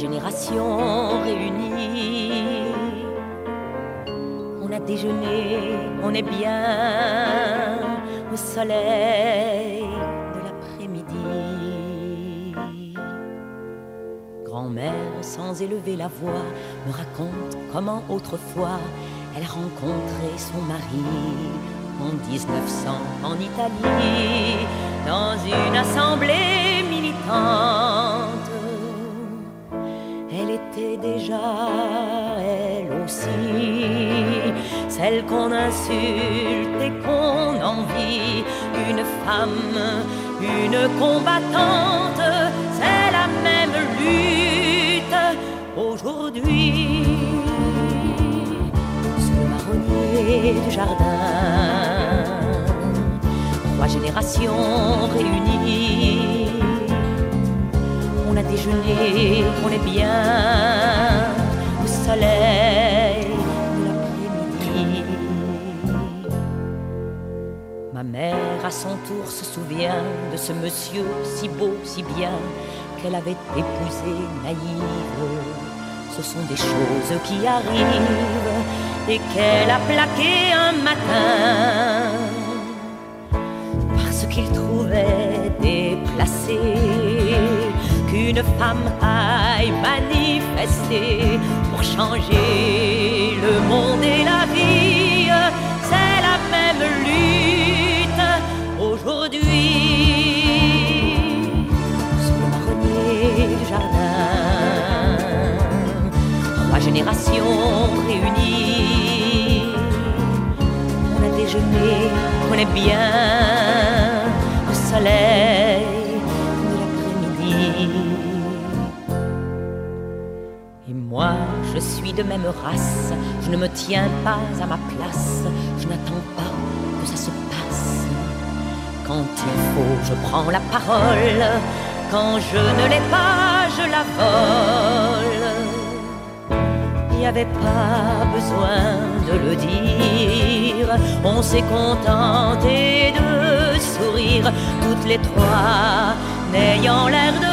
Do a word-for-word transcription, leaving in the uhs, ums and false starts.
générations réunies. On a déjeuné, on est bien au soleil de l'après-midi. Grand-mère, sans élever la voix, me raconte comment autrefois elle a rencontré son mari en dix-neuf cents en Italie, dans une assemblée militante. Elle était déjà, elle aussi, celle qu'on insulte et qu'on envie. Une femme, une combattante, c'est la même lutte aujourd'hui. Sous le marronnier du jardin, trois générations réunies. On a déjeuné, on est bien au soleil de l'après-midi. Ma mère à son tour se souvient de ce monsieur si beau, si bien, qu'elle avait épousé naïve. Ce sont des choses qui arrivent et qu'elle a plaqué un matin parce qu'il trouvait déplacé qu'une femme aille manifester pour changer le monde et la vie. C'est la même lutte aujourd'hui. Sous le marronnier du jardin, trois générations réunies. On a déjeuné, on est bien au soleil de l'après-midi. Et moi, je suis de même race, je ne me tiens pas à ma place, je n'attends pas que ça se passe. Quand il faut, je prends la parole, quand je ne l'ai pas, je la vole. Il n'y avait pas besoin de le dire, on s'est contenté de sourire, toutes les trois, n'ayant l'air de